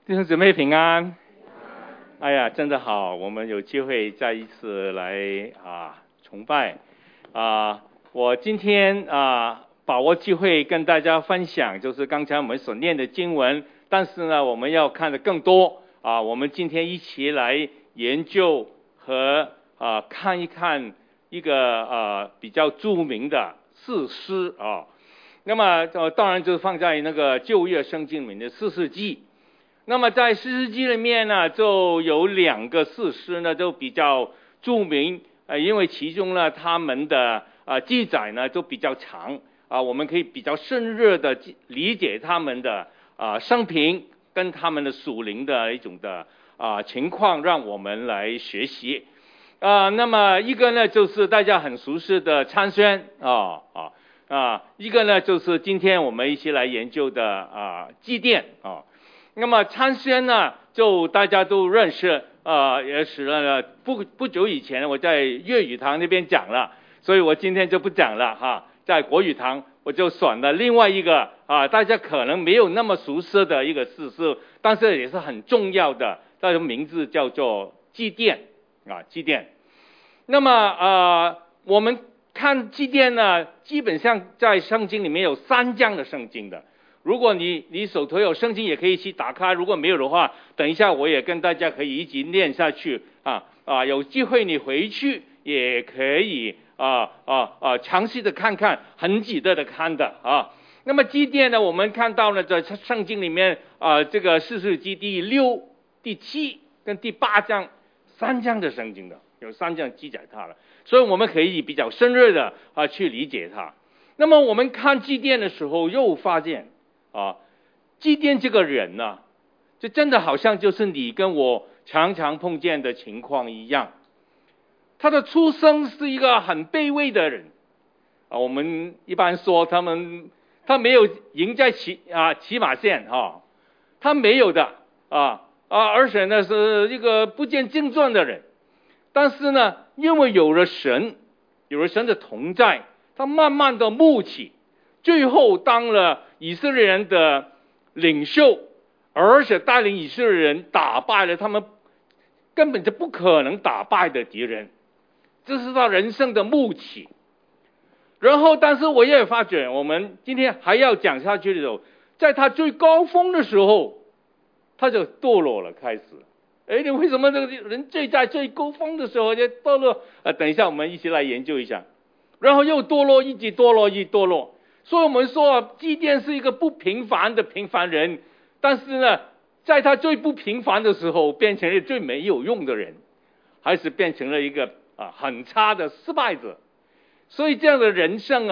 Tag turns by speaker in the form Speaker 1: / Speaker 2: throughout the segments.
Speaker 1: 弟兄姊妹平安。哎呀，真的好，我们有机会再一次来崇拜我今天把握机会跟大家分享，就是刚才我们所念的经文，但是呢，我们要看的更多我们今天一起来研究和看一看一个比较著名的士师那么当然就是放在那个旧约圣经里面的士师记。那么在士师记里面呢，就有两个士师呢，都比较著名因为其中呢，他们的记载呢都比较长我们可以比较深入的理解他们的生平跟他们的属灵的一种的情况，让我们来学习那么一个呢，就是大家很熟悉的参孙一个呢，就是今天我们一起来研究的基甸那么参孙呢，就大家都认识也是不久以前我在粤语堂那边讲了，所以我今天就不讲了在国语堂我就选了另外一个大家可能没有那么熟悉的一个士师，但是也是很重要的，他的名字叫做基甸基甸。那么我们看基甸呢，基本上在圣经里面有3章的圣经的。如果你手头有圣经，也可以去打开；如果没有的话，等一下我也跟大家可以一起念下去有机会你回去也可以详细的看看，很值得的看的那么基甸呢，我们看到呢，在圣经里面这个士师记第6、第7跟第8章3章的圣经的，有3章记载它了，所以我们可以比较深入的去理解它。那么我们看基甸的时候，又发现基甸这个人呢，就真的好像就是你跟我常常碰见的情况一样。他的出生是一个很卑微的人我们一般说他没有赢在起跑线他没有的而且呢是一个不见经传的人。但是呢，因为有了神的同在，他慢慢的牧起，最后当了以色列人的领袖，而且带领以色列人打败了他们根本就不可能打败的敌人，这是他人生的牧起。然后但是我也发觉，我们今天还要讲下去的时候，在他最高峰的时候他就堕落了，开始你为什么这个人在最高峰的时候就堕落等一下我们一起来研究一下。然后又堕落，一直堕落。所以我们说基甸是一个不平凡的平凡人，但是呢，在他最不平凡的时候变成了最没有用的人，还是变成了一个很差的失败者。所以这样的人生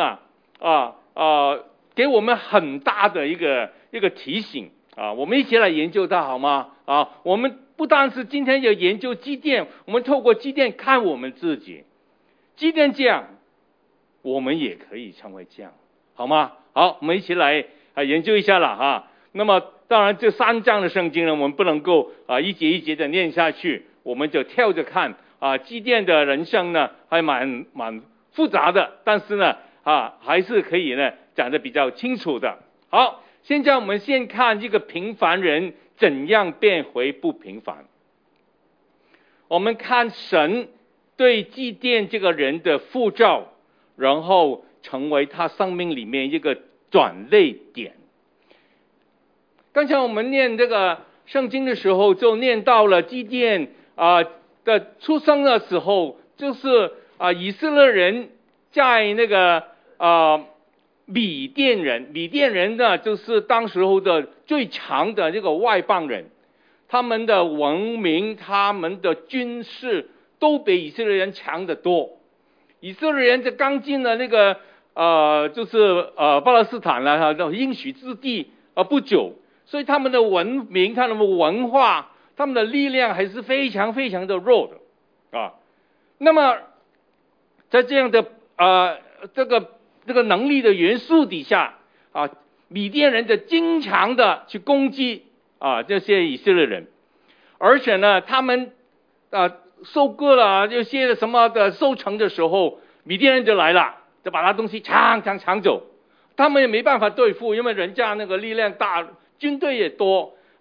Speaker 1: 给我们很大的一个提醒我们一起来研究它好吗我们不单是今天要研究基甸，我们透过基甸看我们自己，基甸这样我们也可以成为这样，好吗？好，我们一起来研究一下了那么当然这3章的圣经呢，我们不能够一节一节的念下去，我们就跳着看基甸的人生呢还蛮复杂的，但是呢还是可以呢讲得比较清楚的。好，现在我们先看这个平凡人怎样变回不平凡。我们看神对基甸这个人的呼召，然后成为他生命里面一个转捩点。刚才我们念这个圣经的时候，就念到了基甸的出生的时候，就是以色列人在那个米甸人呢，就是当时候的最强的这个外邦人，他们的文明他们的军事都比以色列人强得多。以色列人就刚进了那个就是巴勒斯坦应许之地不久，所以他们的文明他们的文化他们的力量还是非常非常的弱的那么在这样的这个能力的元素底下米甸人就经常的去攻击这些以色列人，而且呢他们收割了这些什么的收成的时候，米甸人就来了，就把他东西抢走，他们也没办法对付，因为人家那个力量大，军队也多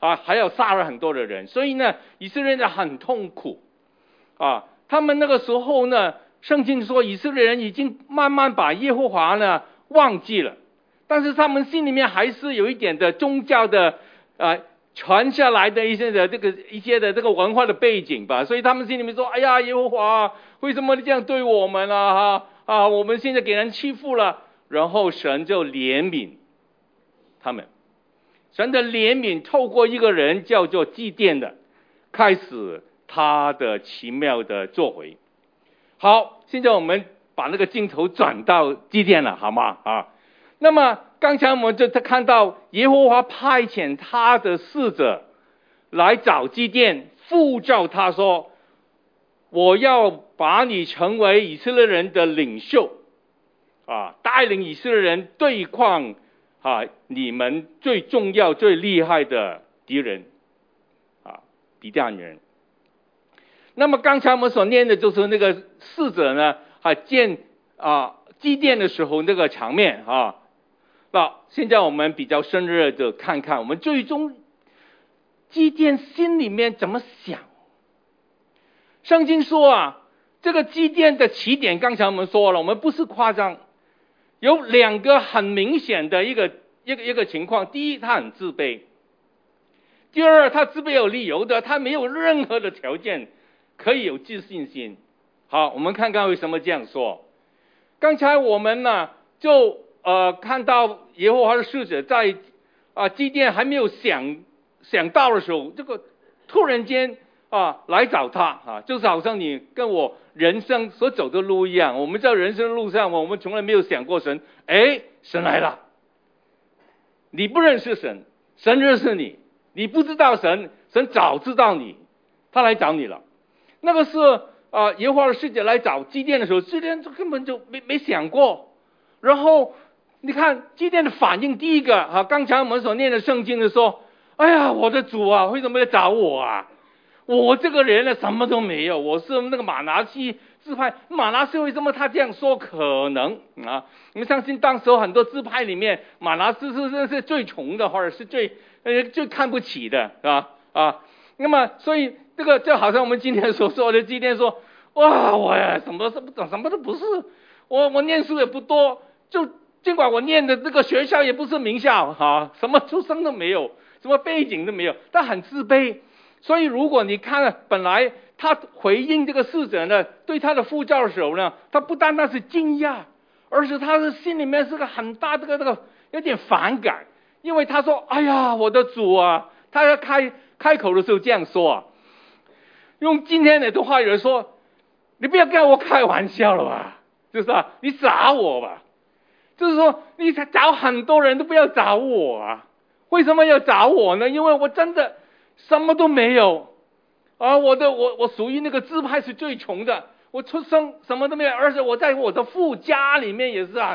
Speaker 1: 还要杀了很多的人，所以呢，以色列人很痛苦他们那个时候呢，圣经说以色列人已经慢慢把耶和华呢忘记了，但是他们心里面还是有一点的宗教的传下来的一些的这个文化的背景吧，所以他们心里面说：哎呀，耶和华为什么你这样对我们我们现在给人欺负了。然后神就怜悯他们，神的怜悯透过一个人叫做祭奠的，开始他的奇妙的作为。好，现在我们把那个镜头转到祭奠了，好吗？那么刚才我们就看到耶和华派遣他的使者来找祭奠，呼召他说：我要把你成为以色列人的领袖带领以色列人对抗你们最重要最厉害的敌人比甸人。那么刚才我们所念的就是那个使者呢见祭奠的时候那个场面那现在我们比较深入的看看，我们最终祭奠心里面怎么想。圣经说这个祭奠的起点，刚才我们说了，我们不是夸张，有两个很明显的一个情况。第一，他很自卑；第二，他自卑有理由的，他没有任何的条件可以有自信心。好，我们看看为什么这样说。刚才我们呢就看到耶和华的使者在祭奠还没有想到的时候，这个突然间来找他就是好像你跟我人生所走的路一样。我们在人生的路上，我们从来没有想过神，神来了。你不认识神，神认识你；你不知道神，神早知道你，他来找你了。那个是耶和华的使者来找祭奠的时候，祭奠根本就没想过。然后你看祭奠的反应，第一个刚才我们所念的圣经的说：哎呀，我的主为什么要找我我这个人呢什么都没有，我是那个马拿西支派。马拿西为什么他这样说？可能你们相信当时候很多支派里面，马拿西是最穷的，或者是最看不起的那么所以这个就好像我们今天所说的祭奠说：哇，我什么都不是，我念书也不多，就尽管我念的这个学校也不是名校什么出身都没有，什么背景都没有，但很自卑。所以如果你看本来他回应这个使者呢对他的呼召的时候呢，他不单单是惊讶，而是他的心里面是个很大这个有点反感。因为他说：哎呀，我的主他要开口的时候这样说用今天的话语说：你不要跟我开玩笑了吧，就是你找我吧。就是说你找很多人都不要找我为什么要找我呢？因为我真的什么都没有我属于那个支派是最穷的，我出生什么都没有，而且我在我的父家里面也是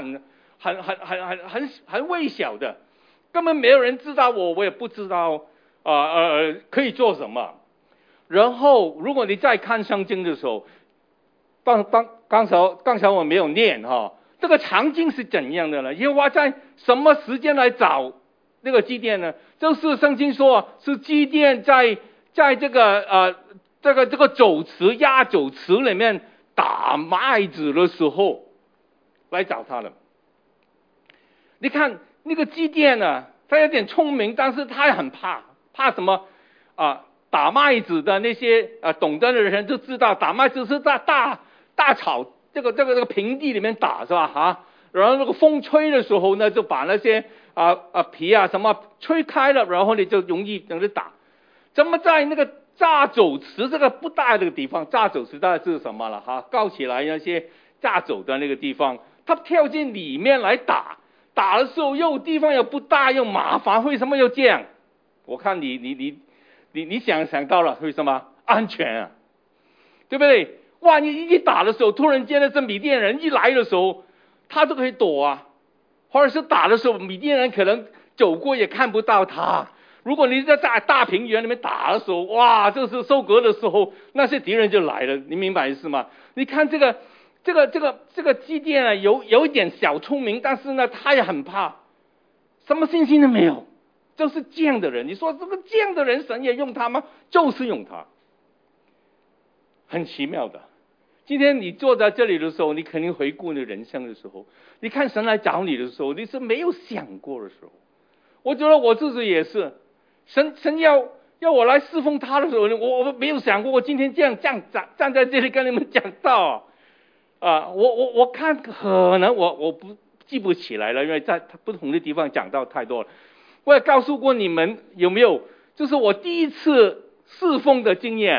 Speaker 1: 很微小的，根本没有人知道我也不知道可以做什么。然后如果你再看圣经的时候，刚才我没有念这个场景是怎样的呢？耶和华在什么时间来找那个祭奠呢？就是圣经说是祭奠在这个压酒池里面打麦子的时候来找他了。你看那个祭奠呢，他有点聪明，但是他也很怕什么打麦子的那些懂得的人就知道，打麦子是在大草这个平地里面打，是吧然后那个风吹的时候呢，就把那些皮什么吹开了，然后你就容易打。怎么在那个榨酒池这个不大的地方，榨酒池大概是什么了高起来那些榨酒的那个地方，他跳进里面来打的时候又地方又不大又麻烦，为什么要这样？我看你想到了为什么？安全对不对？哇，你一打的时候，突然间的这米甸人一来的时候，他都可以躲或者是打的时候，米甸人可能走过也看不到他。如果你在大平原里面打的时候，哇，这是收割的时候，那些敌人就来了，你明白意思吗？你看这个祭奠有一点小聪明，但是呢他也很怕，什么信心都没有就是这样的人。你说这样的人神也用他吗？就是用他，很奇妙的。今天你坐在这里的时候，你肯定回顾你人生的时候，你看神来找你的时候，你是没有想过的时候。我觉得我自己也是，神要我来侍奉他的时候，我没有想过我今天这样站在这里跟你们讲道啊。我看可能我不记不起来了，因为在不同的地方讲道太多了。我也告诉过你们有没有，就是我第一次侍奉的经验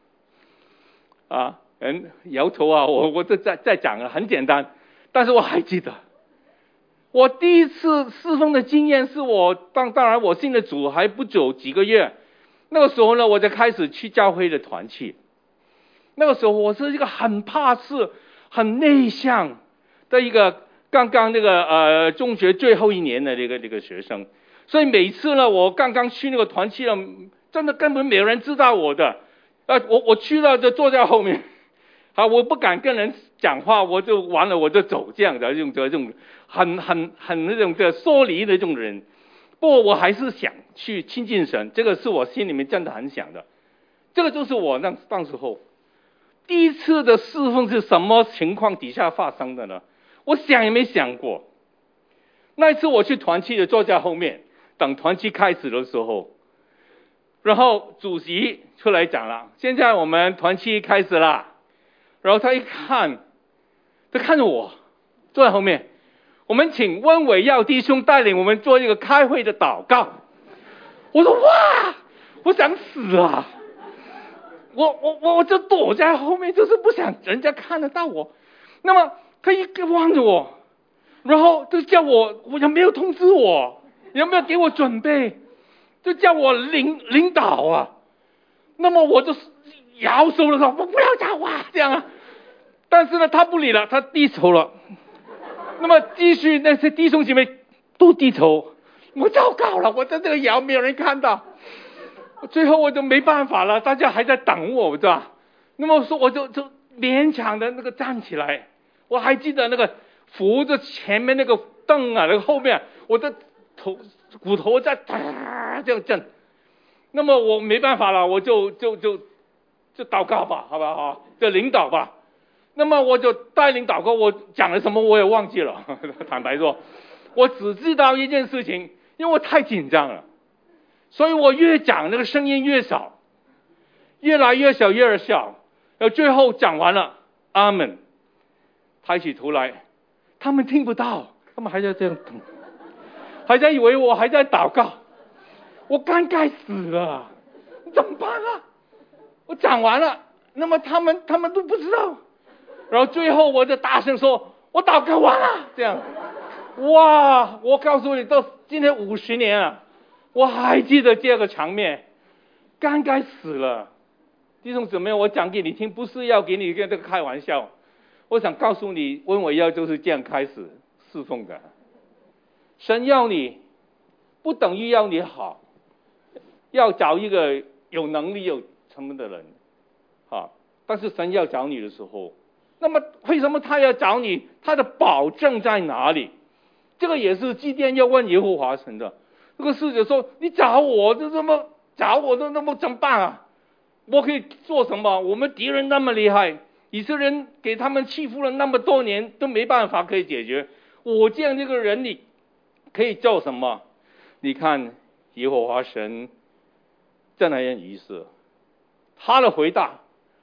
Speaker 1: 摇头啊，我这再讲了，很简单，但是我还记得我第一次侍奉的经验是我当然我信了主还不久几个月，那个时候呢，我就开始去教会的团契。那个时候我是一个很怕事、很内向的一个刚那个中学最后一年的这个学生，所以每次呢，我刚去那个团契了，真的根本没有人知道我的，我去了就坐在后面。我不敢跟人讲话，我就完了，我就走，这样的这种很那种的疏离的这种人。不过我还是想去亲近神，这个是我心里面真的很想的。这个就是我当时候第一次的侍奉是什么情况底下发生的呢？我想也没想过。那一次我去团契的坐在后面，等团契开始的时候，然后主席出来讲了，现在我们团契开始了。然后他一看，他看着我坐在后面，我们请温伟耀弟兄带领我们做一个开会的祷告。我说哇，我想死啊！我就躲在后面，就是不想人家看得到我。那么他一个望着我，然后就叫我也没有通知我，也没有给我准备，就叫我领导啊。那么我就摇手了，说我不要讲话这样啊。但是呢，他不理了，他低头了。那么继续那些弟兄姐妹都低头，我糟糕了，我在这个摇没有人看到。最后我就没办法了，大家还在等我，对吧？那么说我就勉强的那个站起来。我还记得那个扶着前面那个凳啊，那个后面我的骨头在这样震。那么我没办法了，我就祷告吧，好不好？就领导吧。那么我就带领祷告，我讲了什么我也忘记了，坦白说，我只知道一件事情，因为我太紧张了，所以我越讲那个声音越少，越来越小，然后最后讲完了，阿门，抬起头来，他们听不到，他们还在这样等，还在以为我还在祷告，我尴尬死了，怎么办啊？我讲完了，那么他们都不知道。然后最后我就大声说，我祷告完了，这样。哇，我告诉你，到今天50年了，我还记得这个场面，尴尬死了。弟兄姊妹，我讲给你听，不是要给你跟这个开玩笑，我想告诉你，温伟耀就是这样开始侍奉的。神要你，不等于要你好，要找一个有能力有成功的人，但是神要找你的时候，那么为什么他要找你？他的保证在哪里？这个也是基甸要问耶和华神的。这个使者说：“你找我，就这么找我，那么怎么办啊？我可以做什么？我们敌人那么厉害，以色列人给他们欺负了那么多年，都没办法可以解决。我这样这个人，你可以做什么？”你看耶和华神在那样意思，他的回答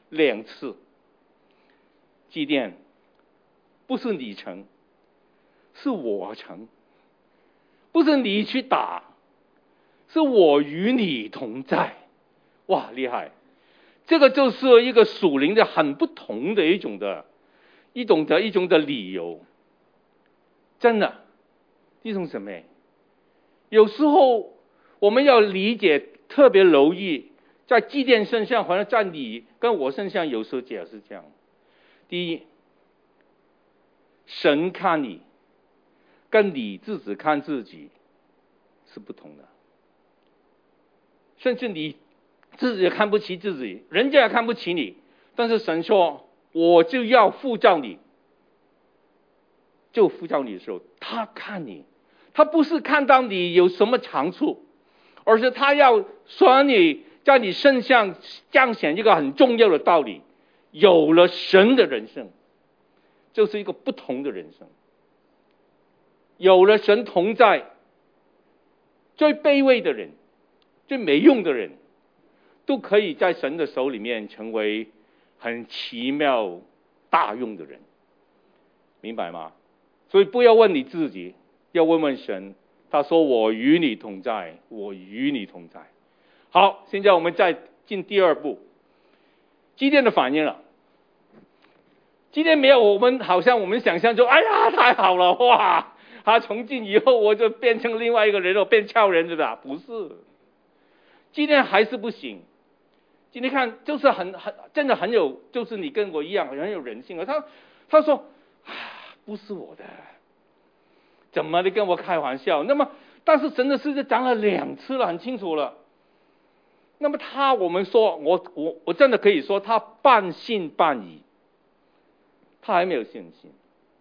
Speaker 1: 2次。基甸，不是你成，是我成；不是你去打，是我与你同在。哇，厉害！这个就是一个属灵的很不同的一种的理由。真的，弟兄姊妹，有时候我们要理解，特别留意，在基甸身上，好像在你跟我身上，有时候也是这样。第一，神看你跟你自己看自己是不同的，甚至你自己也看不起自己，人家也看不起你，但是神说我就要呼召你，就呼召你的时候，他看你，他不是看到你有什么长处， 而是他要说你在你身上彰显一个很重要的道理，有了神的人生就是一个不同的人生。有了神同在，最卑微的人，最没用的人，都可以在神的手里面成为很奇妙大用的人，明白吗？所以不要问你自己，要问问神。他说我与你同在，我与你同在。好，现在我们再进第二步，基甸的反应了。基甸没有我们好像我们想象中，哎呀太好了，哇，他从今以后我就变成另外一个人，我变超人了的，不是。基甸还是不行。今天看就是真的很有，就是你跟我一样很有人性啊。他说不是我的，怎么你跟我开玩笑？那么但是神的事就讲了2次了，很清楚了。那么我们说我真的可以说他半信半疑，他还没有信心。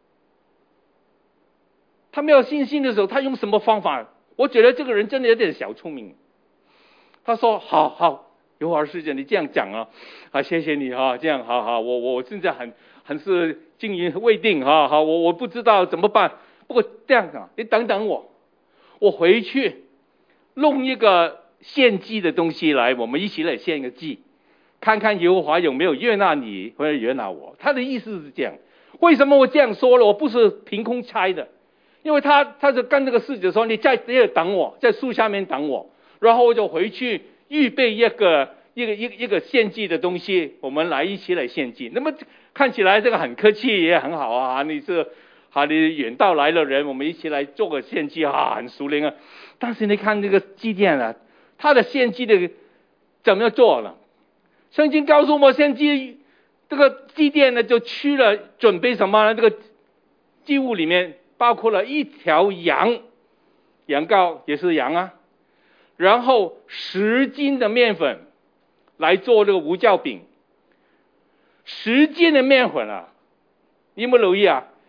Speaker 1: 他没有信心的时候，他用什么方法？我觉得这个人真的有点小聪明。他说好有好事情你这样讲啊，谢谢你这样好，我现在很是惊疑未定好，我不知道怎么办。不过这样讲，你等等我回去弄一个献祭的东西来，我们一起来献一个祭，看看耶和华有没有悦纳你或者悦纳我。他的意思是这样。为什么我这样说了？我不是凭空猜的，因为他就跟这个侍者说，你在这里等我，在树下面等我，然后我就回去预备一个献祭的东西，我们一起来献祭。那么看起来这个很客气也很好啊，你远道来的人，我们一起来做个献祭很熟练啊。但是你看这个祭奠他的献祭的怎么做了？圣经告诉我，献祭这个祭奠呢，就去了准备什么呢？这个祭物里面包括了1条羊羔，也是羊啊，然后10斤的面粉来做这个无酵饼。10斤的面粉你有没有留意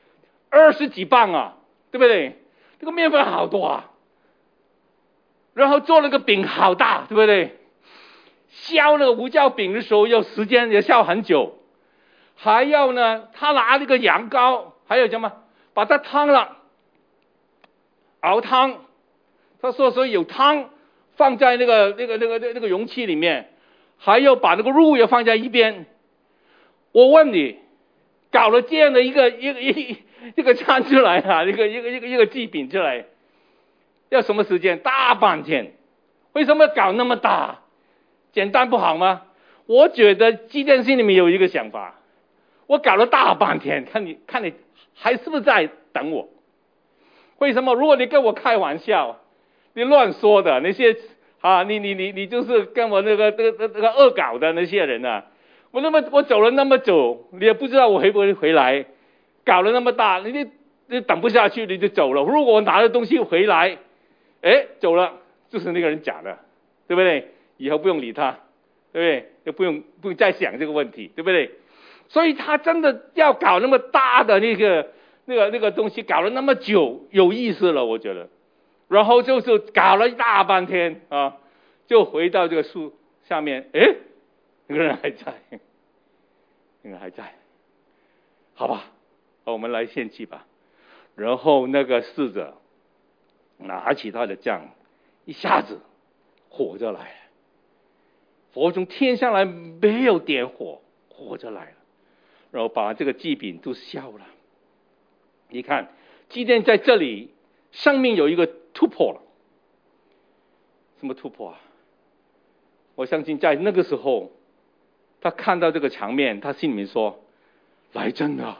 Speaker 1: 20几磅对不对？这个面粉好多然后做了个饼好大，对不对？削那个无酵饼的时候要时间也削很久，还要呢他拿那个羊羔还有什么把它烫了熬汤。他说有汤放在那个容器里面，还要把那个肉也放在一边。我问你，搞了这样的一个餐出来一个祭饼出来，要什么时间？大半天。为什么搞那么大？简单不好吗？我觉得基甸心里面有一个想法，我搞了大半天，看你还是不是在等我？为什么？如果你跟我开玩笑，你乱说的那些你就是跟我那个恶搞的那些人我走了那么久，你也不知道我会不会回来，搞了那么大，你等不下去你就走了。如果我拿着东西回来，走了，就是那个人假的，对不对？以后不用理他，对不对？就不用再想这个问题，对不对？所以他真的要搞那么大的那个东西，搞了那么久，有意思了，我觉得。然后就是搞了一大半天就回到这个树下面，那个人还在，那个还在，好吧，我们来献祭吧。然后那个侍者拿起他的杖，一下子火就来了，火从天上来，没有点火就来了，然后把这个祭饼都烧了。你看基甸在这里生命有一个突破了。什么突破我相信在那个时候他看到这个场面，他心里面说，来真的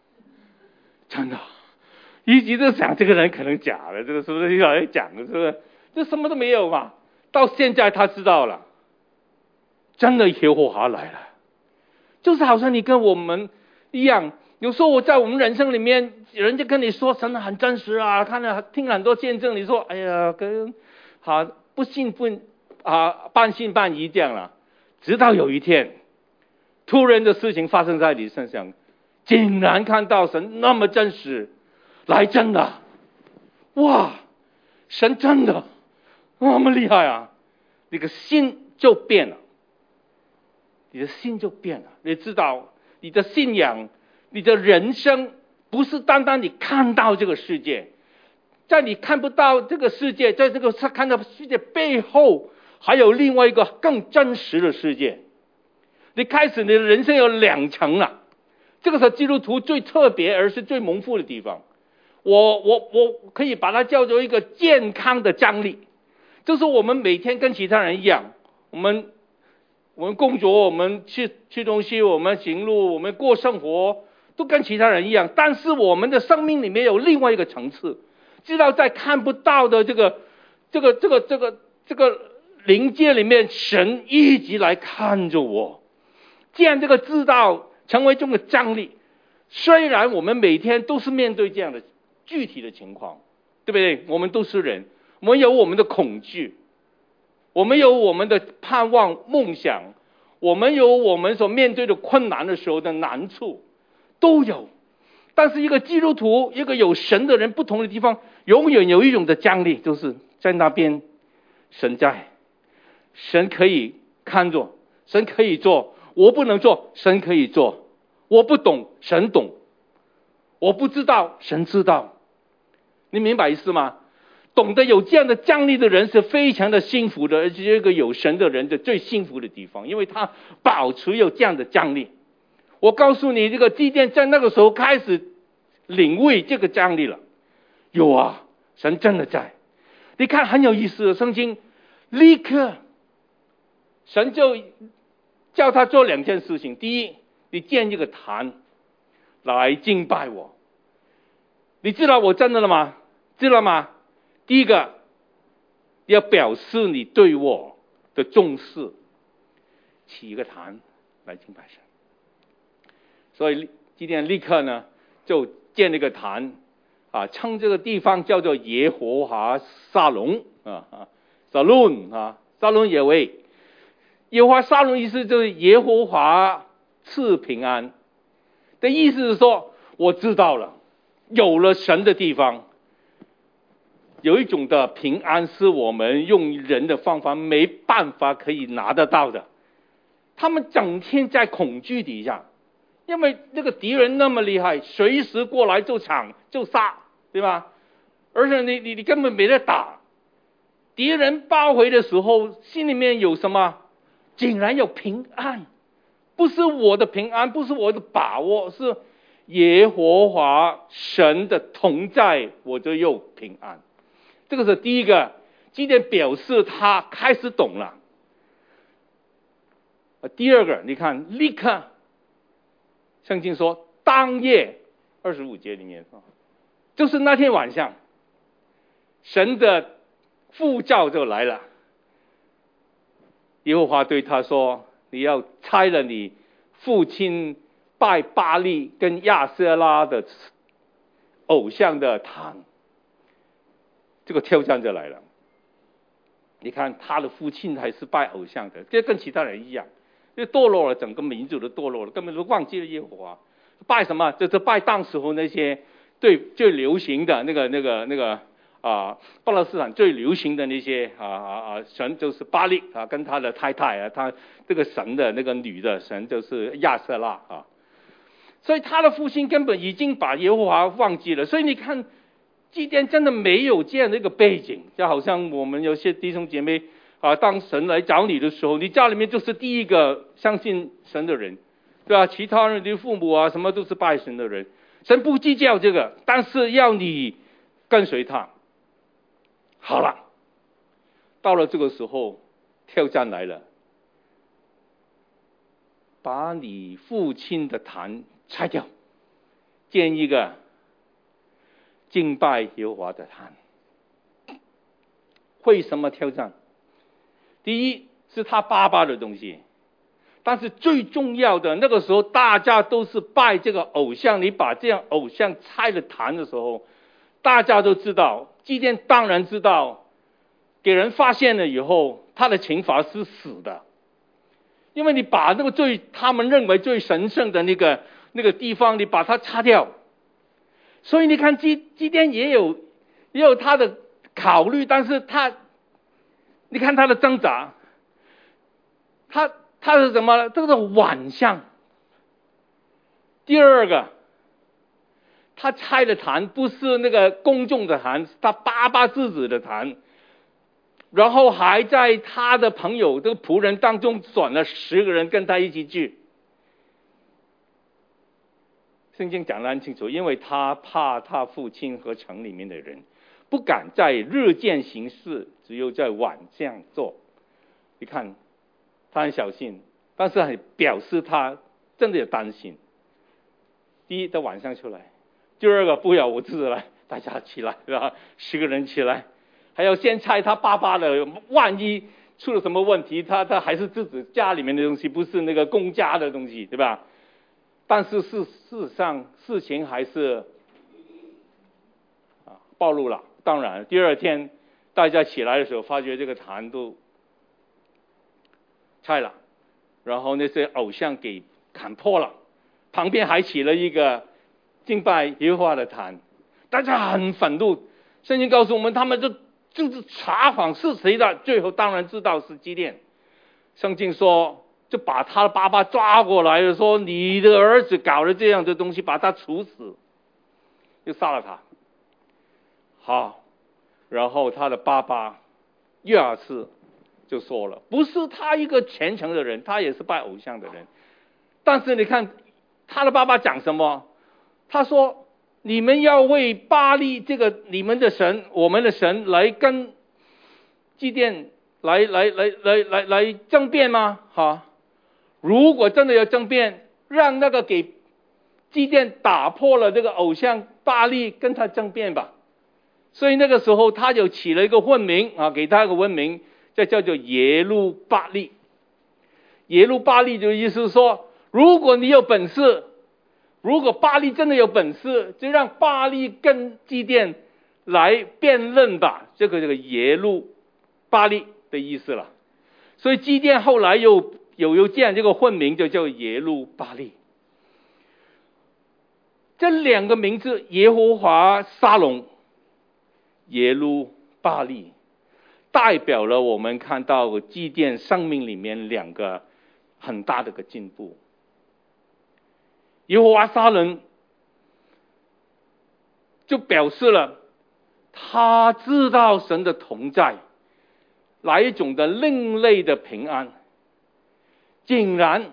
Speaker 1: 一直都想这个人可能假的，这个是不是要来讲的，是不是？这什么都没有嘛。到现在他知道了，真的耶和华来了。就是好像你跟我们一样，有时候我在我们人生里面，人家跟你说神很真实听了很多见证，你说哎呀不信半信半疑这样了。直到有一天突然的事情发生在你身上，竟然看到神那么真实，来真的，哇，神真的那么厉害你的心就变了，你的心就变了。你知道，你的信仰，你的人生，不是单单你看到这个世界，在你看不到这个世界，在这个看到世界背后，还有另外一个更真实的世界。你开始你的人生有2层了，这个是基督徒最特别而是最蒙福的地方。我可以把它叫做一个健康的张力，就是我们每天跟其他人一样，我们工作，我们吃东西，我们行路，我们过生活，都跟其他人一样，但是我们的生命里面有另外一个层次，知道在看不到的这个灵界里面，神一直来看着我。这样这个知道成为这种张力。虽然我们每天都是面对这样的具体的情况，对不对？我们都是人，我们有我们的恐惧，我们有我们的盼望梦想，我们有我们所面对的困难的时候的难处，都有。但是一个基督徒，一个有神的人，不同的地方永远有一种的张力，就是在那边神在，神可以看着，神可以做，我不能做，神可以做，我不懂，神懂，我不知道，神知道。你明白意思吗？懂得有这样的张力的人是非常的幸福的，而且一个有神的人的最幸福的地方，因为他保持有这样的张力。我告诉你，这个基甸在那个时候开始领会这个张力了。有啊，神真的在。你看很有意思的，圣经立刻神就叫他做2件事情。第一，你建一个坛来敬拜我。你知道我真的了吗？知道吗？第一个，你要表示你对我的重视，起一个坛来敬拜神。所以基甸立刻呢就建了一个坛啊，称这个地方叫做耶和华沙龙沙龙耶为耶和华沙龙，意思就是耶和华赐平安的意思，是说我知道了，有了神的地方，有一种的平安是我们用人的方法没办法可以拿得到的。他们整天在恐惧底下，因为这个敌人那么厉害，随时过来就抢就杀，对吧？而且你根本没得打。敌人包围的时候，心里面有什么？竟然有平安，不是我的平安，不是我的把握，是耶和华神的同在，我就有平安。这个是第一个，基甸表示他开始懂了。第二个，你看，立刻，圣经说当夜25节里面说，就是那天晚上，神的呼召就来了。耶和华对他说：“你要拆了你父亲拜巴力跟亚舍拉的偶像的坛。”这个挑战就来了。你看他的父亲还是拜偶像的，这跟其他人一样，就堕落了，整个民族都堕落了，根本都忘记了耶和华。拜什么？就是拜当时候那些最流行的那个巴勒斯坦最流行的那些神，就是巴力跟他的太太他这个神的那个女的神就是亚瑟拉所以他的父亲根本已经把耶和华忘记了。所以你看，基甸真的没有这样的一个背景，就好像我们有些弟兄姐妹当神来找你的时候，你家里面就是第一个相信神的人，对吧？其他人的父母什么都是拜神的人，神不计较这个，但是要你跟随他。好了，到了这个时候，挑战来了，把你父亲的坛拆掉，建一个敬拜耶和华的坛。为什么挑战？第一是他爸爸的东西，但是最重要的，那个时候大家都是拜这个偶像，你把这样偶像拆了坛的时候，大家都知道，基甸当然知道，给人发现了以后，他的惩罚是死的。因为你把那个他们认为最神圣的那个地方，你把它擦掉。所以你看基甸也有他的考虑，但是你看他的挣扎， 他是什么呢？这个是晚上。第二个，他拆的坛不是那个公众的坛，是他爸爸自己的坛，然后还在他的朋友这个仆人当中选了10个人跟他一起去。圣经讲得很清楚，因为他怕他父亲和城里面的人不敢在日间行事，只有在晚上做。你看他很小心，但是很表示他真的有担心。第一，在晚上出来；第二个，不要我自己来，大家起来，是吧？10个人起来，还要先拆他爸爸的，万一出了什么问题，他还是自己家里面的东西，不是那个公家的东西，对吧？但是事实上事情还是暴露了。当然第二天大家起来的时候，发觉这个坛都拆了，然后那些偶像给砍破了，旁边还起了一个敬拜耶和华的坛，大家很愤怒。圣经告诉我们，他们就是查访是谁的，最后当然知道是基甸。圣经说就把他的爸爸抓过来，说你的儿子搞了这样的东西，把他处死，就杀了他。好，然后他的爸爸约阿斯就说了，不是他一个虔诚的人，他也是拜偶像的人，但是你看他的爸爸讲什么？他说你们要为巴力这个你们的神，我们的神来跟祭奠来争辩吗？哈，如果真的要争辩，让那个给祭奠打破了这个偶像巴力跟他争辩吧。所以那个时候他就起了一个混名给他一个混名，这叫做耶路巴力。耶路巴力的意思是说，如果你有本事，如果巴力真的有本事，就让巴力跟祭奠来辩论吧，这个耶路巴力的意思了。所以祭奠后来有这样这个混名，就叫耶路巴力。这两个名字，耶和华沙龙、耶路巴力，代表了我们看到祭奠生命里面两个很大的个进步。耶和华沙龙就表示了他知道神的同在，来一种的另类的平安，竟然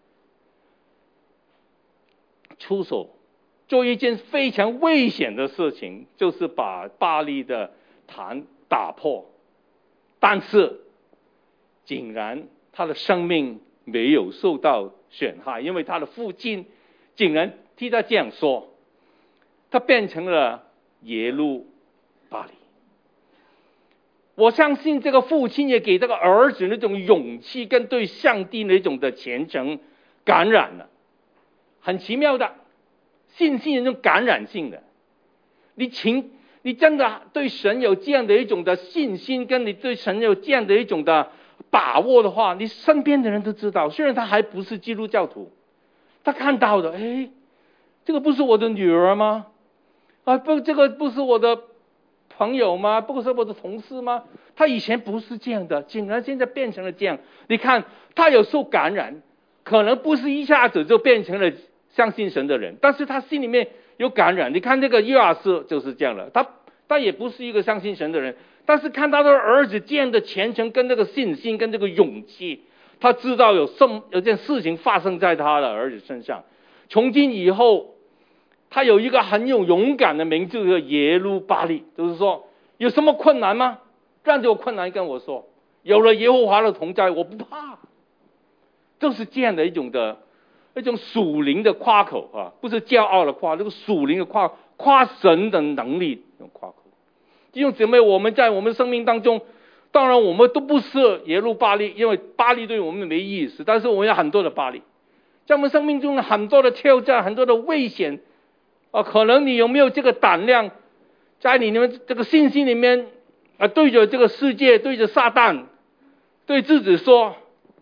Speaker 1: 出手做一件非常危险的事情，就是把巴力的坛打破，但是竟然他的生命没有受到损害，因为他的父亲竟然替他这样说，他变成了耶路巴力。我相信这个父亲也给这个儿子那种勇气跟对上帝那种的虔诚感染了，很奇妙的信心那种感染性的。你真的对神有这样的一种的信心，跟你对神有这样的一种的把握的话，你身边的人都知道，虽然他还不是基督教徒，他看到的，这个不是我的女儿吗？这个不是我的朋友吗？不是我的同事吗？他以前不是这样的，竟然现在变成了这样。你看他有受感染，可能不是一下子就变成了相信神的人，但是他心里面有感染。你看这个约阿斯就是这样了，他也不是一个相信神的人，但是看他的儿子这样的虔诚跟这个信心跟这个勇气，他知道有件事情发生在他的儿子身上。从今以后他有一个很有勇敢的名字，叫耶路巴力，就是说有什么困难吗？让这个困难跟我说，有了耶和华的同在，我不怕。就是这样的一种属灵的夸口不是骄傲的夸，这个属灵的夸神的能力的夸口。弟兄姊妹，我们在我们生命当中，当然我们都不是耶路巴力，因为巴力对我们没意思，但是我们有很多的巴力，在我们生命中很多的挑战，很多的危险可能你有没有这个胆量，在你们这个信心里面对着这个世界，对着撒旦，对自己说，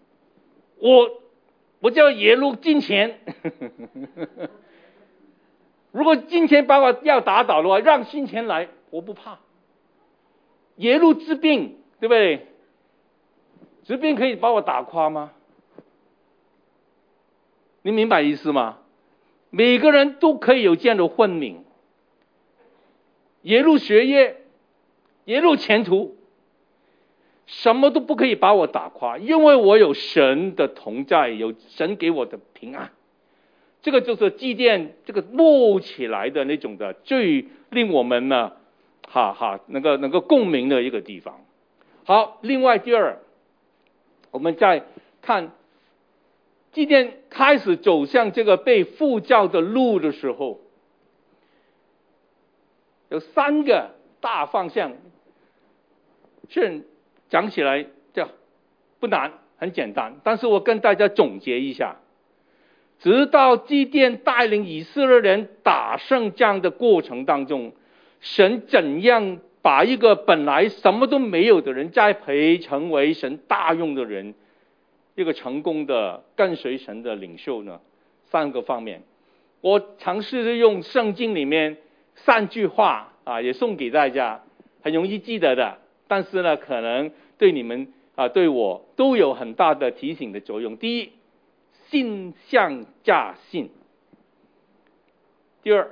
Speaker 1: 我叫耶路金钱如果金钱把我要打倒的话，让金钱来，我不怕。耶路治病，对不对？治病可以把我打垮吗？ 你明白意思吗？每个人都可以有这样的昏迷，也入学业，也入前途，什么都不可以把我打垮，因为我有神的同在，有神给我的平安。这个就是祭奠这个默起来的那种的最令我们呢能够共鸣的一个地方。好，另外第二，我们再看祭奠开始走向这个被呼召的路的时候，有3个大方向，是讲起来这不难，很简单，但是我跟大家总结一下。直到祭奠带领以色列人打胜仗的过程当中，神怎样把一个本来什么都没有的人栽培成为神大用的人，一个成功的跟随神的领袖呢？3个方面，我尝试着用圣经里面3句话也送给大家，很容易记得的，但是呢可能对你们对我都有很大的提醒的作用。第一，信向加信；第二，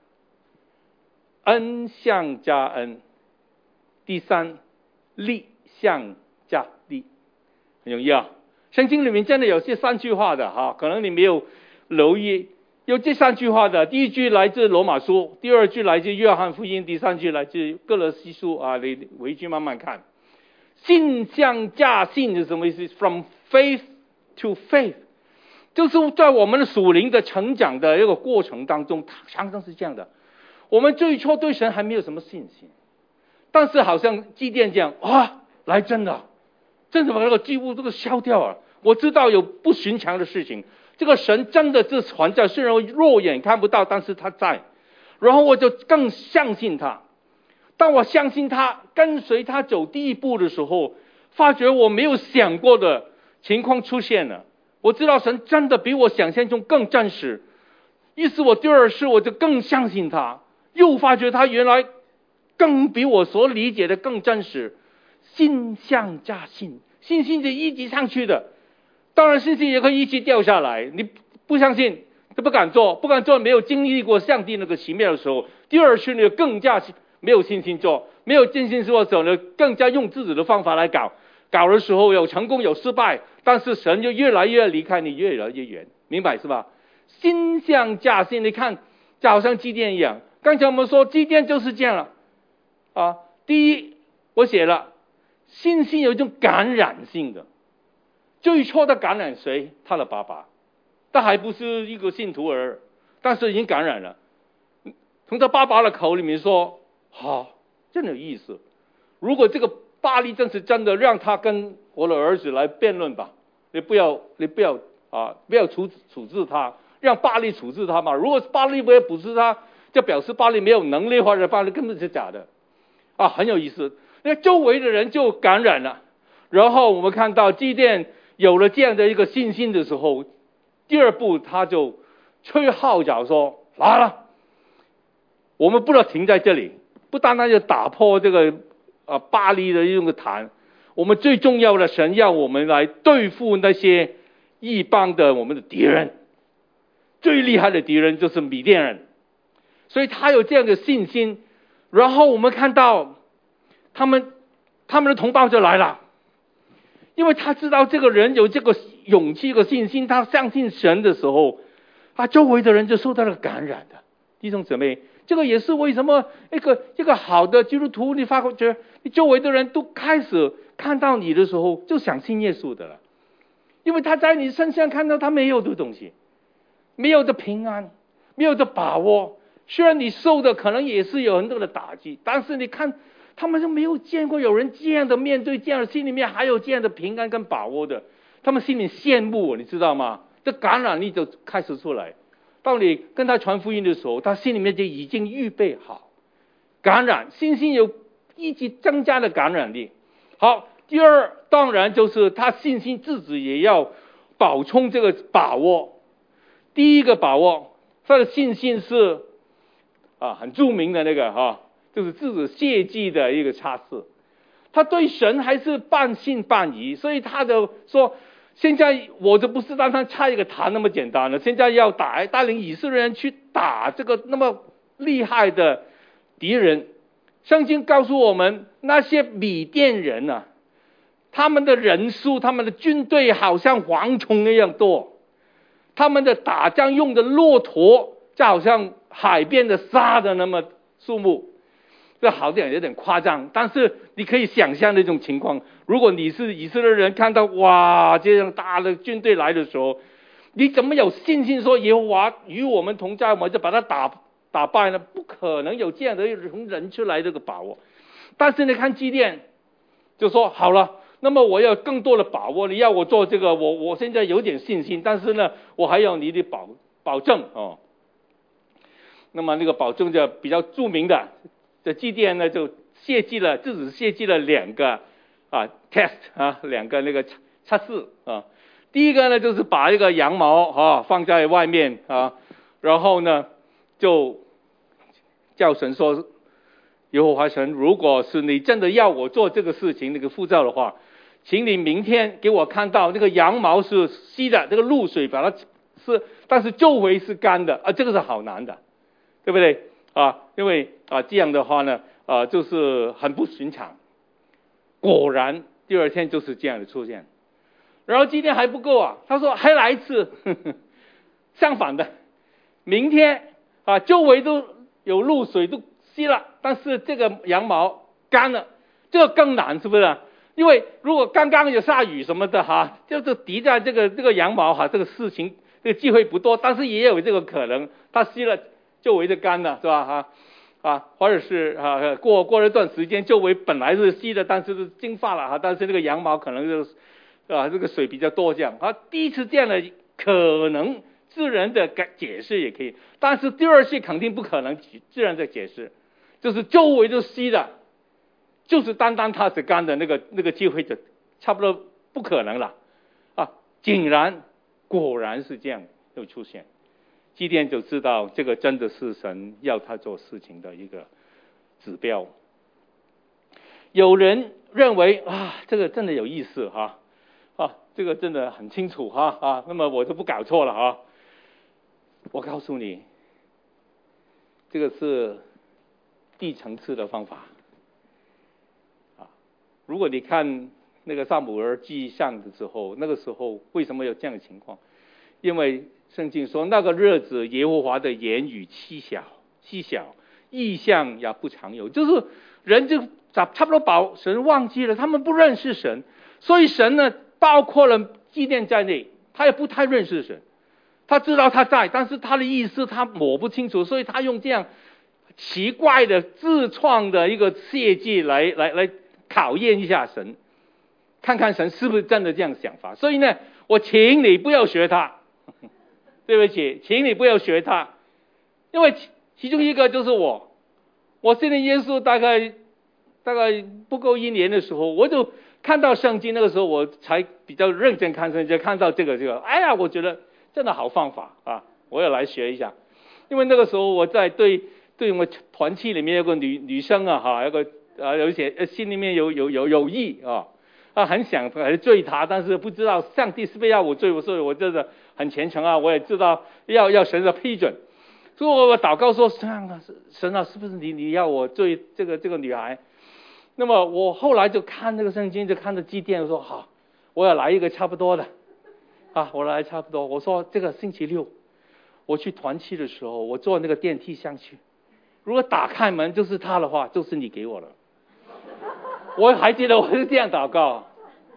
Speaker 1: 恩向加恩；第三，力向加力。很容易啊，圣经里面真的有这3句话的可能你没有留意，有这3句话的。第一句来自罗马书，第二句来自约翰福音，第三句来自哥罗西书你回去慢慢看。信向加信是什么意思？ From faith to faith，就是在我们的属灵的成长的一个过程当中，常常是这样的。我们最初对神还没有什么信心，但是好像祭奠这样来真的把那个祭物这个消掉了。我知道有不寻常的事情，这个神真的是存在，虽然肉眼看不到，但是他在。然后我就更相信他。当我相信他，跟随他走第一步的时候，发觉我没有想过的情况出现了。我知道神真的比我想象中更真实，于是我第二次我就更相信他，又发觉他原来更比我所理解的更真实。信向加信，信心是一级上去的，当然信心也可以一级掉下来。你不相信就不敢做，没有经历过上帝那个奇妙的时候，第二次呢更加没有信心做，没有信心做的时候呢，更加用自己的方法来搞的时候，有成功有失败，但是神就越来越离开你，越来越远，明白是吧？信向加信，你看就好像祭奠一样。刚才我们说祭奠就是这样了第一，我写了信心有一种感染性的，最初的感染谁？他的爸爸，他还不是一个信徒儿，但是已经感染了。从他爸爸的口里面说，真有意思，如果这个巴力真是真的，让他跟我的儿子来辩论吧，你不要处置他，让巴力处置他嘛。如果巴力不要处置他，就表示巴力没有能力，或者巴力根本是假的很有意思。那周围的人就感染了，然后我们看到祭奠有了这样的一个信心的时候，第二步他就吹号角说，来了，我们不能停在这里，不单单就打破这个巴力的一个坛，我们最重要的神要我们来对付那些异邦的我们的敌人，最厉害的敌人就是米甸人，所以他有这样的信心。然后我们看到他们的同胞就来了，因为他知道这个人有这个勇气和信心，他相信神的时候，周围的人就受到了感染的。弟兄姊妹，这个也是为什么一个好的基督徒，你发觉你周围的人都开始看到你的时候就想信耶稣的了，因为他在你身上看到他没有的东西，没有的平安，没有的把握。虽然你受的可能也是有很多的打击，但是你看他们就没有见过有人这样的面对，这样的心里面还有这样的平安跟把握的，他们心里羡慕，你知道吗？这感染力就开始出来。当你跟他传福音的时候，他心里面就已经预备好感染，信心有一级增加的感染力。好，第二当然就是他信心自己也要补充这个把握。第一个把握，他的信心是很著名的那个就是自己谢祭的一个擦拭。他对神还是半信半疑，所以他就说现在我就不是单单差一个坛那么简单了，现在要带领以色列人去打这个那么厉害的敌人。圣经告诉我们，那些米甸人啊，他们的人数，他们的军队好像蝗虫那样多，他们的打仗用的骆驼就好像海边的沙的那么数目。这好点有点夸张，但是你可以想象那种情况。如果你是以色列人，看到哇这样大的军队来的时候，你怎么有信心说耶和华与我们同在，我们就把他打败呢？不可能有这样的从人出来这个把握。但是你看基甸就说好了，那么我要更多的把握，你要我做这个，我现在有点信心，但是呢我还要你的保证哦。那么那个保证就比较著名的这基甸呢，就自己设计了2个test 2个那个测试啊。第一个呢，就是把这个羊毛放在外面然后呢就叫神说，耶和华神，如果是你真的要我做这个事情，那个护照的话，请你明天给我看到那个羊毛是稀的，这个露水把它是，但是周围是干的这个是好难的，对不对因为这样的话呢就是很不寻常。果然第2天就是这样的出现。然后今天还不够他说还来一次相反的，明天周围都有露水都稀了，但是这个羊毛干了，这个更难，是不是因为如果刚刚有下雨什么的就是滴在这个羊毛这个事情这个机会不多，但是也有这个可能它稀了周围就干了，是吧或者是过了一段时间周围本来是稀的，但是是净化了但是这个羊毛可能就是这个水比较多这样第一次这样的可能自然的解释也可以，但是第2次肯定不可能自然的解释，就是周围都稀的，就是单单它是干的那个机会就差不多不可能了果然是这样又出现。基甸就知道这个真的是神要他做事情的一个指标。有人认为这个真的有意思这个真的很清楚那么我就不搞错了我告诉你，这个是低层次的方法如果你看那个撒母耳记上的时候，那个时候为什么有这样的情况？因为圣经说那个日子耶和华的言语稀小，异象也不常有，就是人就差不多把神忘记了，他们不认识神，所以神呢包括了基甸在内，他也不太认识神，他知道他在，但是他的意思他摸不清楚，所以他用这样奇怪的自创的一个设计来考验一下神，看看神是不是真的这样想法。所以呢，我请你不要学他，对不起，请你不要学他，因为其中一个就是我信了耶稣大概不够1年的时候，我就看到圣经，那个时候我才比较认真看圣经，看到这个，哎呀，我觉得真的好方法我要来学一下。因为那个时候我在对我们团契里面有个女生有个有些心里面有意很想追她，但是不知道上帝是不是要我追，所以我真的很虔诚我也知道要神的批准，所以我祷告说神是不是你要我追这个女孩？那么我后来就看那个圣经，就看着基甸说好，我要来一个差不多的我来差不多。我说这个星期六我去团契的时候，我坐那个电梯上去，如果打开门就是他的话，就是你给我了。我还记得我是这样祷告。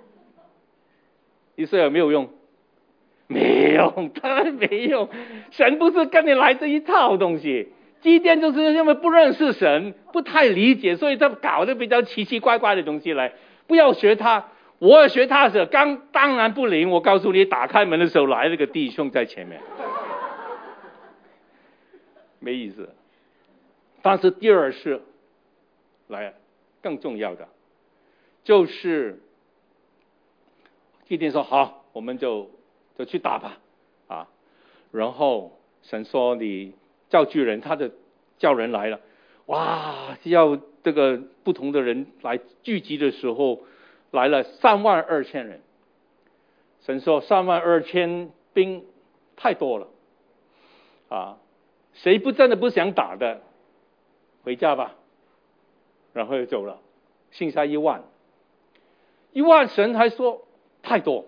Speaker 1: 你说有没有用？没用，当然没用。神不是跟你来这一套东西。基甸就是因为不认识神，不太理解，所以他搞得比较奇奇怪怪的东西来。不要学他，我要学他的时候当然不灵。我告诉你，打开门的时候来了个弟兄在前面，没意思。但是第2次来更重要的就是基甸说好，我们就去打吧然后神说你叫巨人，他的叫人来了，哇，要这个不同的人来聚集的时候，来了32000人。 神说32000兵太多了啊，谁真的不想打的，回家吧，然后就走了，剩下1万。1万神还说太多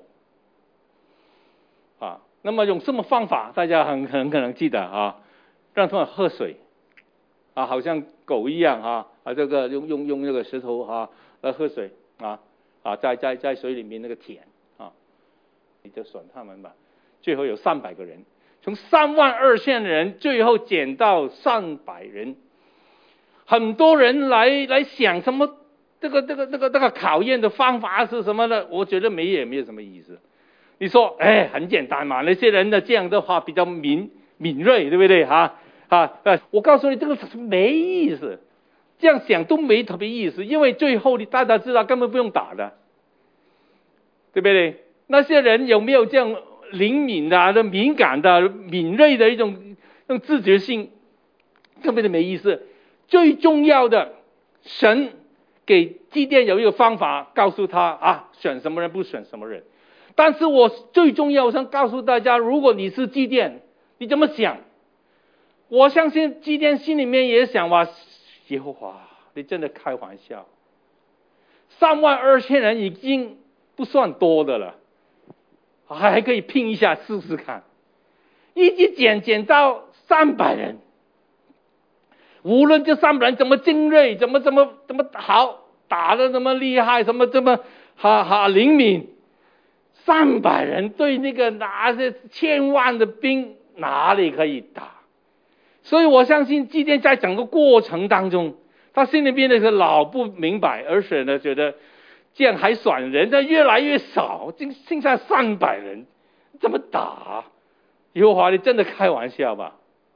Speaker 1: 啊。那么用什么方法？大家很可能记得啊，让他们喝水啊，好像狗一样这个用那个石头来喝水在水里面那个舔你就选他们吧。最后有300个人，从32000人最后减到300人。很多人来想什么这个考验的方法是什么呢？我觉得也没有什么意思。你说很简单嘛，那些人的这样的话比较敏锐，对不对我告诉你，这个没意思，这样想都没特别意思，因为最后大家知道根本不用打的，对不对？那些人有没有这样灵敏的、敏感的、敏锐的一种自觉性，根本就没意思。最重要的，神给基甸有一个方法，告诉他选什么人不选什么人。但是我最重要想告诉大家，如果你是基甸，你怎么想？我相信基甸心里面也想耶和华，你真的开玩笑，32000人已经不算多的了，还可以拼一下试试看，一直减到300人。无论这300人怎么精锐，怎么好，打得那么厉害，这么灵敏，300人对那个拿着1000万的兵哪里可以打？所以我相信基甸在整个过程当中，他心里边的是老不明白，而且呢觉得这样还选人，但越来越少，剩下300人怎么打？耶和华，你真的开玩笑吧？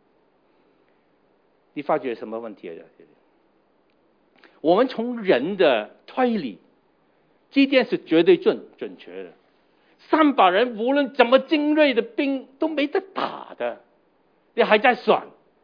Speaker 1: 你发觉什么问题了？我们从人的推理，基甸是绝对准确的。300人无论怎么精锐的兵都没得打的，你还在选，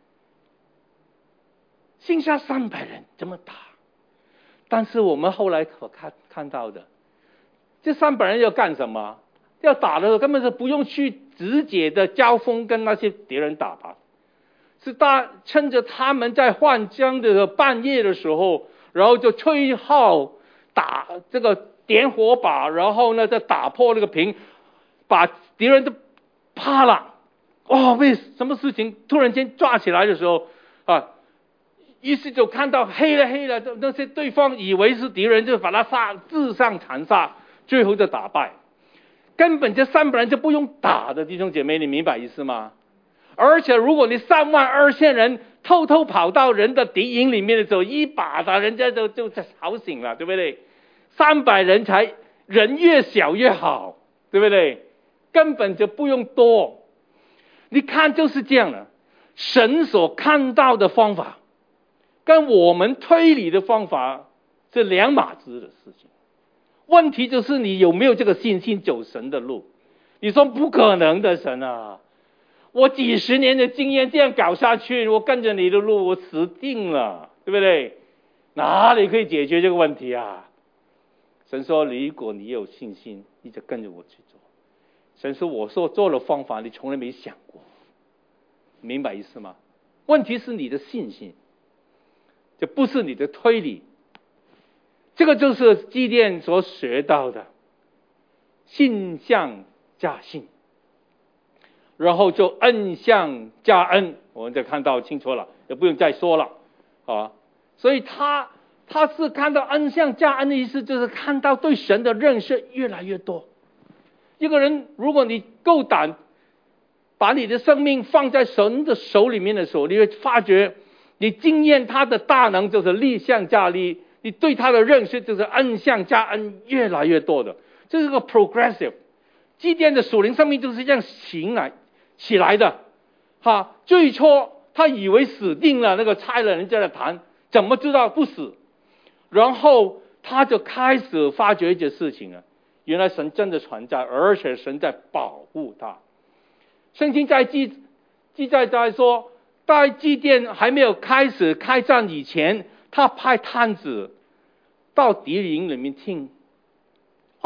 Speaker 1: 剩下300人怎么打？但是我们后来所看到的，这300人要干什么？要打的时候根本是不用去直接的交锋跟那些敌人打吧，是趁着他们在换江的半夜的时候，然后就吹号打这个点火把，然后呢再打破那个瓶，把敌人都怕了。为什么事情突然间抓起来的时候于是就看到黑了，那些对方以为是敌人，就把他自相残杀，最后就打败。根本这300人就不用打的，弟兄姐妹，你明白意思吗？而且如果你32000人偷跑到人的敌营里面的时候，一把把人家就吵醒了，对不对？300人才人越小越好，对不对？根本就不用多。你看就是这样的，神所看到的方法跟我们推理的方法是两码子的事情。问题就是你有没有这个信心走神的路？你说不可能的，神啊，我几十年的经验这样搞下去，我跟着你的路我死定了，对不对？哪里可以解决这个问题啊？神说如果你有信心，你就跟着我去做。神说我所做的方法你从来没想过，明白意思吗？问题是你的信心，这不是你的推理。这个就是基甸所学到的信上加信，然后就恩上加恩，我们就看到清楚了，也不用再说了所以他是看到恩上加恩的意思，就是看到对神的认识越来越多。一个人如果你够胆把你的生命放在神的手里面的时候，你会发觉你经验他的大能，就是力上加力，你对他的认识就是恩上加恩，越来越多的，这是个 progressive。基甸的属灵生命就是这样起来的最初他以为死定了，那个拆了人家的坛，怎么知道不死？然后他就开始发觉一件事情了，原来神真的存在，而且神在保护他。圣经在记载在说，在基甸还没有开始开战以前，他派探子到敌营里面听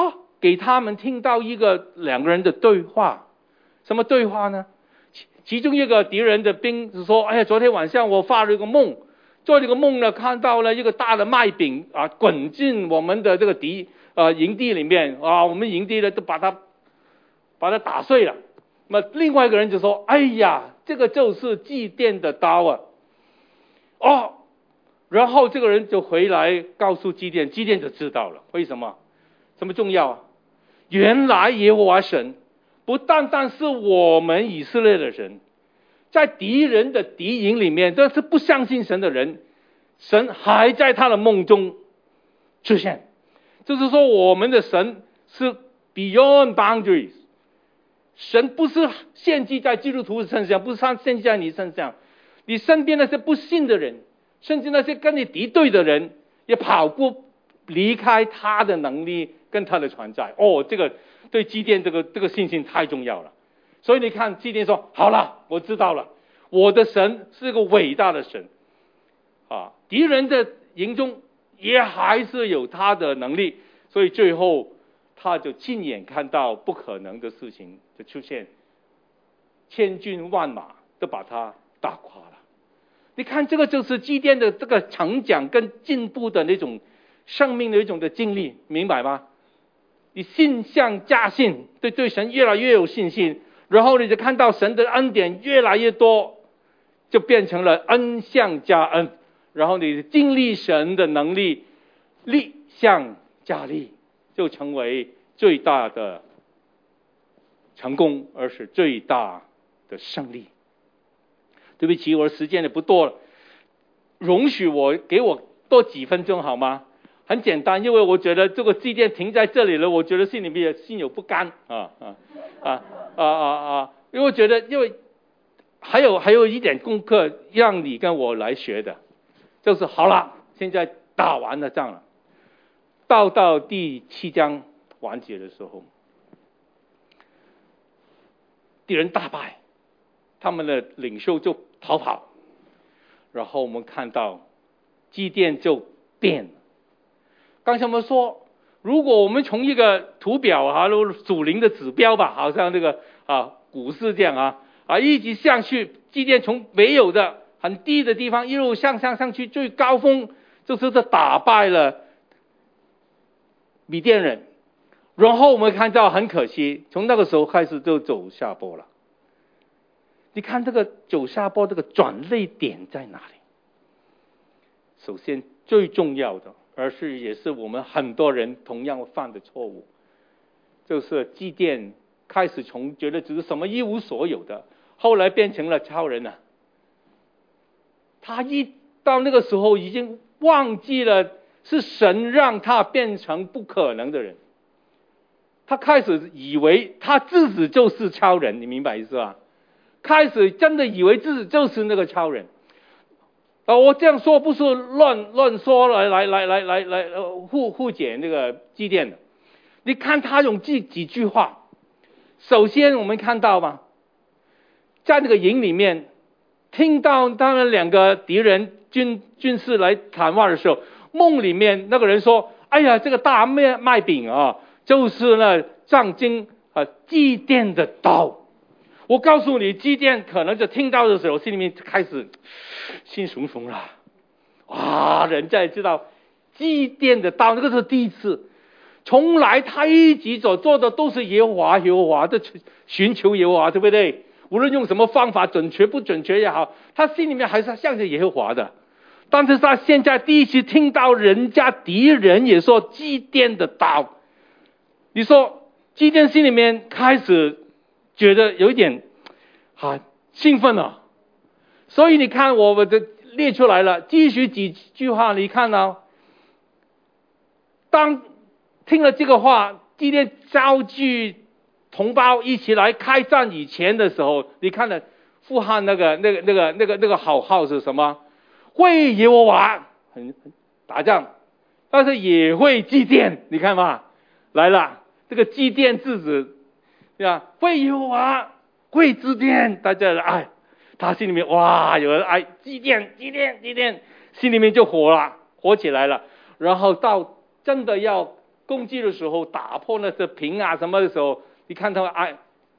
Speaker 1: 给他们听到两个人的对话。什么对话呢？其中一个敌人的兵是说：哎呀，昨天晚上我发了一个梦，做这个梦呢，看到了一个大的麦饼啊，滚进我们的这个营地里面啊，我们营地呢都把它打碎了。那么另外一个人就说：哎呀，这个就是祭奠的刀啊！哦，然后这个人就回来告诉祭奠，祭奠就知道了。为什么？什么重要啊？原来耶和华神不单单是我们以色列的神，在敌人的敌营里面，这是不相信神的人，神还在他的梦中出现。就是说，我们的神是 beyond boundaries， 神不是献祭在基督徒身上，不是献祭在你身上，你身边那些不信的人，甚至那些跟你敌对的人，也跑不离开他的能力跟他的存在。哦，这个对基甸这个信心太重要了。所以你看，基甸说：好了，我知道了，我的神是个伟大的神啊！敌人的营中也还是有他的能力，所以最后他就亲眼看到不可能的事情就出现，千军万马都把他打垮了。你看，这个就是基甸的这个成长跟进步的那种生命的一种的经历，明白吗？你信向加信，对神越来越有信心，然后你就看到神的恩典越来越多，就变成了恩向加恩，然后你经历神的能力，力向加力，就成为最大的成功，而是最大的胜利。对不起，我的时间也不多了，容许给我多几分钟好吗？很简单，因为我觉得这个祭奠停在这里了，我觉得心里面也心有不甘因为我觉得，因为还有一点功课让你跟我来学的，就是好了，现在打完了仗了，到第7章完结的时候，敌人大败，他们的领袖就逃跑，然后我们看到基甸就变了。刚才我们说，如果我们从一个图表属灵的指标吧，好像这个股市这样一直上去，基甸从没有的很低的地方一路上去，最高峰就是这打败了米甸人，然后我们看到很可惜，从那个时候开始就走下坡了。你看这个走下坡这个转捩点在哪里？首先最重要的，也是我们很多人同样犯的错误，就是基甸开始从觉得只是什么一无所有的，后来变成了超人了。他一到那个时候已经忘记了是神让他变成不可能的人，他开始以为他自己就是超人，你明白意思吧？开始真的以为自己就是那个超人。我这样说不是乱说来护解那个基甸的。你看他用几句话。首先我们看到吧，在那个营里面听到他们两个敌人军士来谈话的时候，梦里面那个人说：哎呀，这个大麦饼就是那象征基甸的刀。我告诉你，基甸可能就听到的时候，心里面开始心熊熊了。人家也知道基甸的刀，那个是第一次，从来他一直所做的都是耶和华的寻求耶和华，对不对？无论用什么方法，准确不准确也好，他心里面还是向着耶和华的。但是他现在第一次听到人家敌人也说基甸的刀，你说基甸心里面开始觉得有一点兴奋了。所以你看我们列出来了，继续几句话，你看当听了这个话，基甸召集同胞一起来开战以前的时候，你看了富汉那个口号是什么？会耶和华打仗，但是也会祭奠，你看嘛，来了这个祭奠字子，对吧？会耶和华，会祭奠，大家他心里面有人祭奠，心里面就火起来了。然后到真的要攻击的时候，打破那些瓶啊什么的时候，你看他们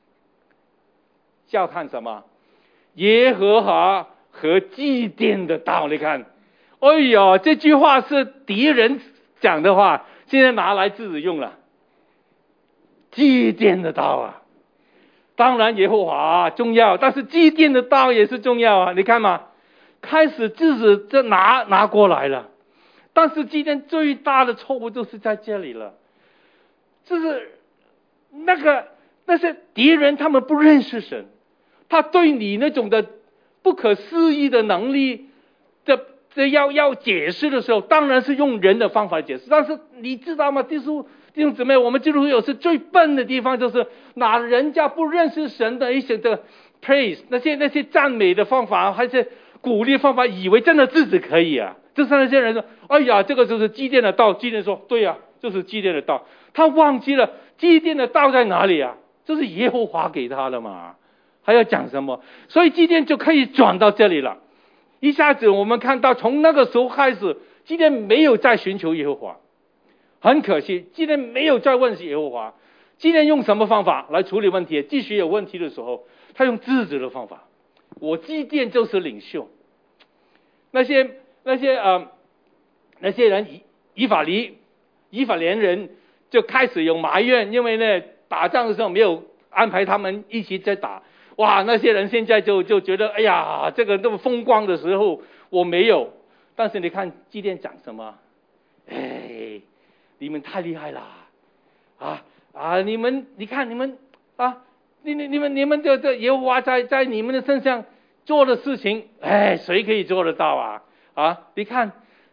Speaker 1: 叫看什么？耶和华和祭奠的道。你看，哎呀，这句话是敌人讲的话，现在拿来自己用了。祭奠的道啊，当然耶和华重要，但是祭奠的道也是重要啊。你看嘛，开始自己就拿过来了，但是祭奠最大的错误就是在这里了，就是那些敌人他们不认识神，他对你那种的不可思议的能力的要解释的时候，当然是用人的方法解释。但是你知道吗，弟兄姊妹，我们基督徒有时最笨的地方就是拿人家不认识神的一些的 praise， 那些赞美的方法，还是鼓励方法，以为真的自己可以啊。就是那些人说，哎呀，这个就是祭奠的道。祭奠说，对呀，就是祭奠的道。他忘记了祭奠的道在哪里啊？这是耶和华给他的嘛，还要讲什么？所以祭奠就可以转到这里了。一下子我们看到，从那个时候开始，祭奠没有再寻求耶和华，很可惜，祭奠没有再问耶和华。祭奠用什么方法来处理问题？继续有问题的时候，他用自己的方法。我祭奠就是领袖，那些人以法莲人就开始有埋怨，因为呢打仗的时候没有安排他们一起在打。哇，那些人现在就觉得，哎呀，这个那么风光的时候我没有。但是你看祭奠讲什么？哎，你们太厉害了你们看你们啊，你们这耶和华在你们的身上做的事情，哎，谁可以做得到你看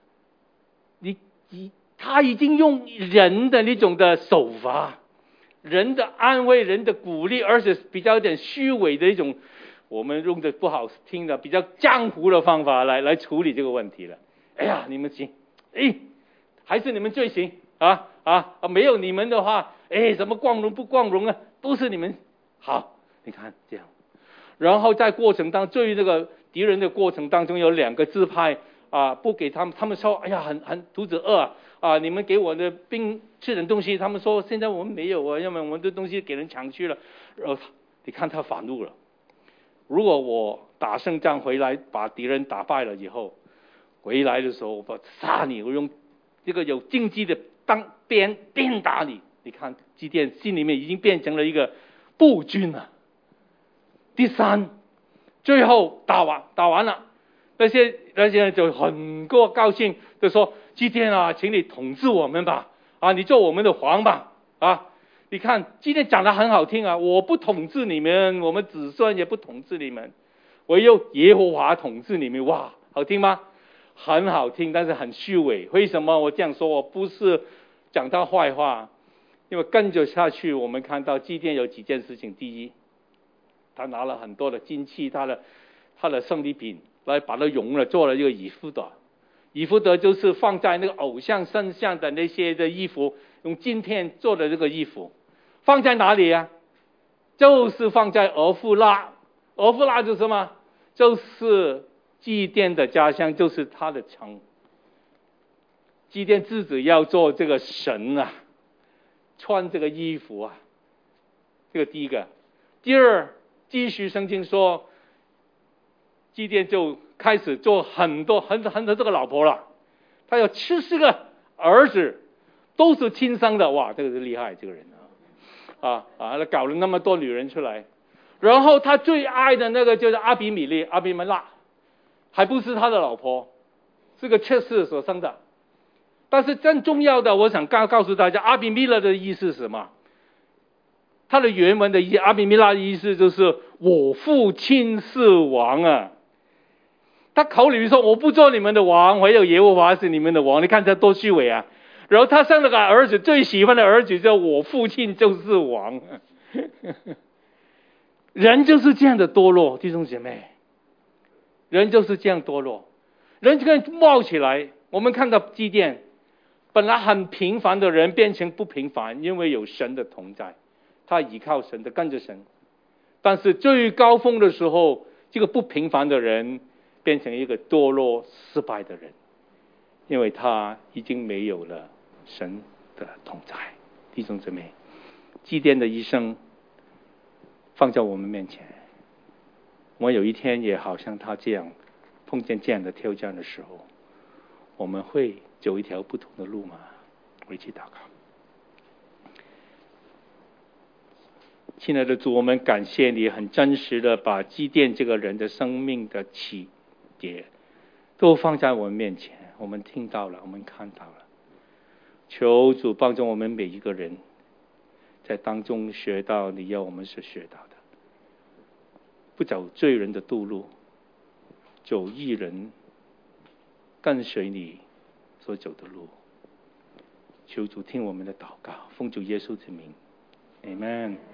Speaker 1: 他已经用人的那种的手法，人的安慰，人的鼓励，而且比较有点虚伪的一种，我们用的不好听的比较江湖的方法来处理这个问题了。哎呀，你们行，还是你们最行没有你们的话，什么光荣不光荣啊，都是你们好。你看这样，然后在过程当中，对于这个敌人的过程当中，有2个支派不给他们说，哎呀，很肚子饿你们给我的兵吃点东西。他们说现在我们没有因为我们的东西给人抢去了。然后你看他反怒了，如果我打胜仗回来，把敌人打败了以后，回来的时候我杀你，我用这个有荆棘的鞭打你。你看基甸心里面已经变成了一个暴君了。第3，最后打完了，那些人就很高兴，就说基甸请你统治我们吧你做我们的王吧你看基甸讲得很好听我不统治你们，我们子孙也不统治你们，唯有耶和华统治你们。哇，好听吗？很好听，但是很虚伪。为什么我这样说？我不是讲他坏话，因为跟着下去我们看到基甸有几件事情。第一，他拿了很多的金器，他的胜利品来把它熔了，做了一个以弗得。以弗得就是放在那个偶像身上的那些的衣服，用金片做的这个衣服，放在哪里就是放在俄弗拉。俄弗拉就是什么？就是基甸的家乡，就是他的城。基甸自己要做这个神穿这个衣服这个第一个。第2，继续圣经说，基甸就开始做很多这个老婆了，他有70个儿子，都是亲生的。哇，这个是厉害，这个人他搞了那么多女人出来。然后他最爱的那个就是阿比米勒，还不是他的老婆，是个妾室所生的。但是更重要的，我想告诉大家，阿比米勒的意思是什么？他的原文的意思，阿比米勒的意思就是我父亲是王他口里说我不做你们的王，唯有耶和华是你们的王。你看他多虚伪然后他生了个儿子，最喜欢的儿子叫我父亲就是王人就是这样的堕落，弟兄姐妹，人就是这样堕落，人就可以冒起来。我们看到基甸，本来很平凡的人变成不平凡，因为有神的同在，他依靠神的，跟着神。但是最高峰的时候，这个不平凡的人变成一个堕落失败的人，因为他已经没有了神的同在。弟兄姊妹，基甸的一生放在我们面前，我们有一天也好像他这样碰见这样的挑战的时候，我们会走一条不同的路吗？我一起祷告。亲爱的主，我们感谢你很真实的把基甸这个人的生命的起跌都放在我们面前，我们听到了，我们看到了。求主帮助我们每一个人在当中学到你要我们所学到的，不走罪人的道路，走义人跟随你所走的路。求主听我们的祷告，奉主耶稣之名 Amen。